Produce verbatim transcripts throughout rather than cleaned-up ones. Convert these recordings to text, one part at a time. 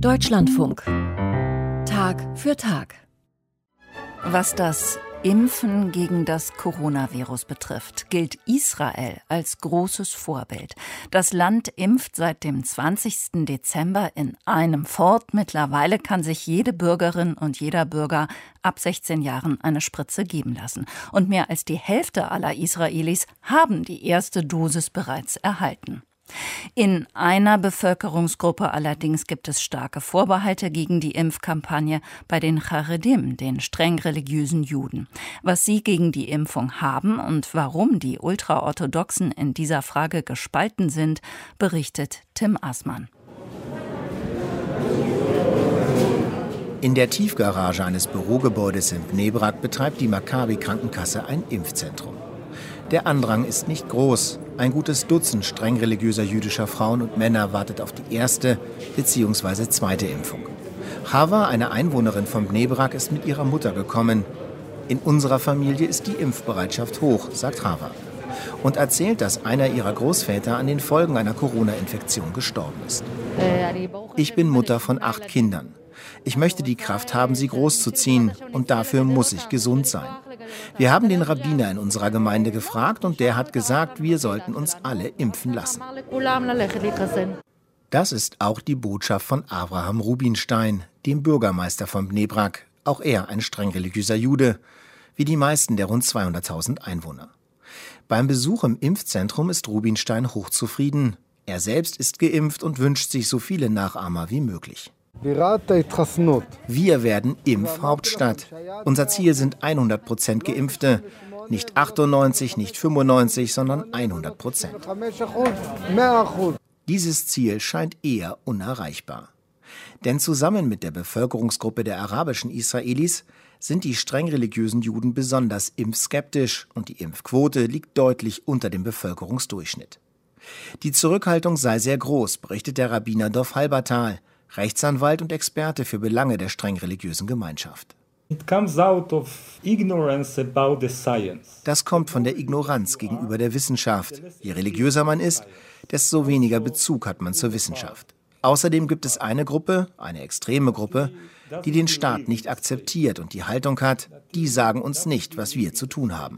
Deutschlandfunk. Tag für Tag. Was das Impfen gegen das Coronavirus betrifft, gilt Israel als großes Vorbild. Das Land impft seit dem zwanzigsten Dezember in einem fort. Mittlerweile kann sich jede Bürgerin und jeder Bürger ab sechzehn Jahren eine Spritze geben lassen. Und mehr als die Hälfte aller Israelis haben die erste Dosis bereits erhalten. In einer Bevölkerungsgruppe allerdings gibt es starke Vorbehalte gegen die Impfkampagne bei den Charedim, den streng religiösen Juden. Was sie gegen die Impfung haben und warum die Ultraorthodoxen in dieser Frage gespalten sind, berichtet Tim Assmann. In der Tiefgarage eines Bürogebäudes in Bnei Brak betreibt die Maccabi-Krankenkasse ein Impfzentrum. Der Andrang ist nicht groß. Ein gutes Dutzend streng religiöser jüdischer Frauen und Männer wartet auf die erste bzw. zweite Impfung. Hava, eine Einwohnerin von Bnei Brak, ist mit ihrer Mutter gekommen. In unserer Familie ist die Impfbereitschaft hoch, sagt Hava. Und erzählt, dass einer ihrer Großväter an den Folgen einer Corona-Infektion gestorben ist. Ich bin Mutter von acht Kindern. Ich möchte die Kraft haben, sie großzuziehen. Und dafür muss ich gesund sein. Wir haben den Rabbiner in unserer Gemeinde gefragt und der hat gesagt, wir sollten uns alle impfen lassen. Das ist auch die Botschaft von Avraham Rubinstein, dem Bürgermeister von Bnei Brak. Auch er ein streng religiöser Jude, wie die meisten der rund zweihunderttausend Einwohner. Beim Besuch im Impfzentrum ist Rubinstein hochzufrieden. Er selbst ist geimpft und wünscht sich so viele Nachahmer wie möglich. Wir werden Impfhauptstadt. Unser Ziel sind hundert Prozent Geimpfte. Nicht achtundneunzig, nicht fünfundneunzig, sondern hundert Prozent. Dieses Ziel scheint eher unerreichbar. Denn zusammen mit der Bevölkerungsgruppe der arabischen Israelis sind die streng religiösen Juden besonders impfskeptisch und die Impfquote liegt deutlich unter dem Bevölkerungsdurchschnitt. Die Zurückhaltung sei sehr groß, berichtet der Rabbiner Dov Halbertal, Rechtsanwalt und Experte für Belange der streng religiösen Gemeinschaft. Das kommt von der Ignoranz gegenüber der Wissenschaft. Je religiöser man ist, desto weniger Bezug hat man zur Wissenschaft. Außerdem gibt es eine Gruppe, eine extreme Gruppe, die den Staat nicht akzeptiert und die Haltung hat, die sagen uns nicht, was wir zu tun haben.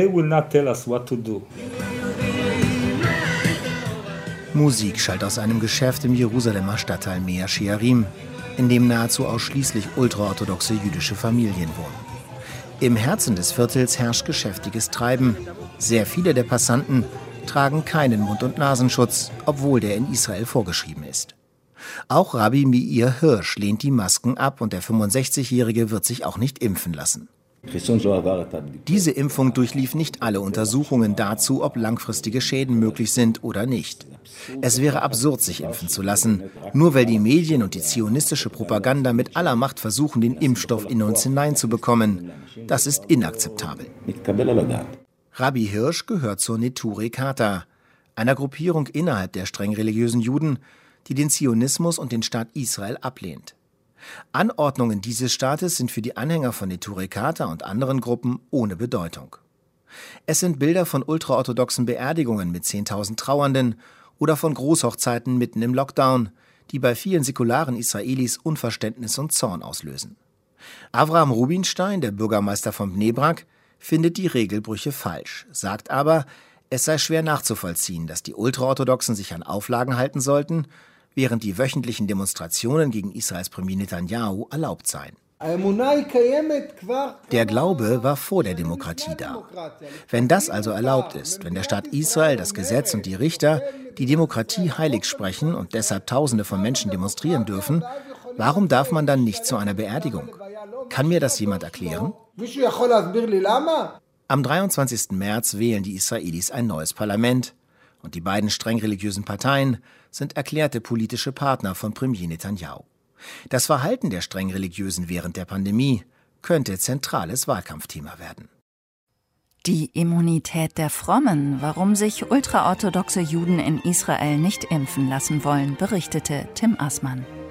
Musik schallt aus einem Geschäft im Jerusalemer Stadtteil Mea Shearim, in dem nahezu ausschließlich ultraorthodoxe jüdische Familien wohnen. Im Herzen des Viertels herrscht geschäftiges Treiben. Sehr viele der Passanten tragen keinen Mund- und Nasenschutz, obwohl der in Israel vorgeschrieben ist. Auch Rabbi Meir Hirsch lehnt die Masken ab und der fünfundsechzigjährige wird sich auch nicht impfen lassen. Diese Impfung durchlief nicht alle Untersuchungen dazu, ob langfristige Schäden möglich sind oder nicht. Es wäre absurd, sich impfen zu lassen, nur weil die Medien und die zionistische Propaganda mit aller Macht versuchen, den Impfstoff in uns hineinzubekommen. Das ist inakzeptabel. Rabbi Hirsch gehört zur Neturei Karta, einer Gruppierung innerhalb der streng religiösen Juden, die den Zionismus und den Staat Israel ablehnt. Anordnungen dieses Staates sind für die Anhänger von Neturei Karta und anderen Gruppen ohne Bedeutung. Es sind Bilder von ultraorthodoxen Beerdigungen mit zehntausend Trauernden oder von Großhochzeiten mitten im Lockdown, die bei vielen säkularen Israelis Unverständnis und Zorn auslösen. Avraham Rubinstein, der Bürgermeister von Bnei Brak, findet die Regelbrüche falsch, sagt aber, es sei schwer nachzuvollziehen, dass die Ultraorthodoxen sich an Auflagen halten sollten, während die wöchentlichen Demonstrationen gegen Israels Premier Netanyahu erlaubt seien. Der Glaube war vor der Demokratie da. Wenn das also erlaubt ist, wenn der Staat Israel, das Gesetz und die Richter die Demokratie heilig sprechen und deshalb Tausende von Menschen demonstrieren dürfen, warum darf man dann nicht zu einer Beerdigung? Kann mir das jemand erklären? Am dreiundzwanzigsten März wählen die Israelis ein neues Parlament und die beiden streng religiösen Parteien sind erklärte politische Partner von Premier Netanyahu. Das Verhalten der streng Religiösen während der Pandemie könnte zentrales Wahlkampfthema werden. Die Immunität der Frommen, warum sich ultraorthodoxe Juden in Israel nicht impfen lassen wollen, berichtete Tim Assmann.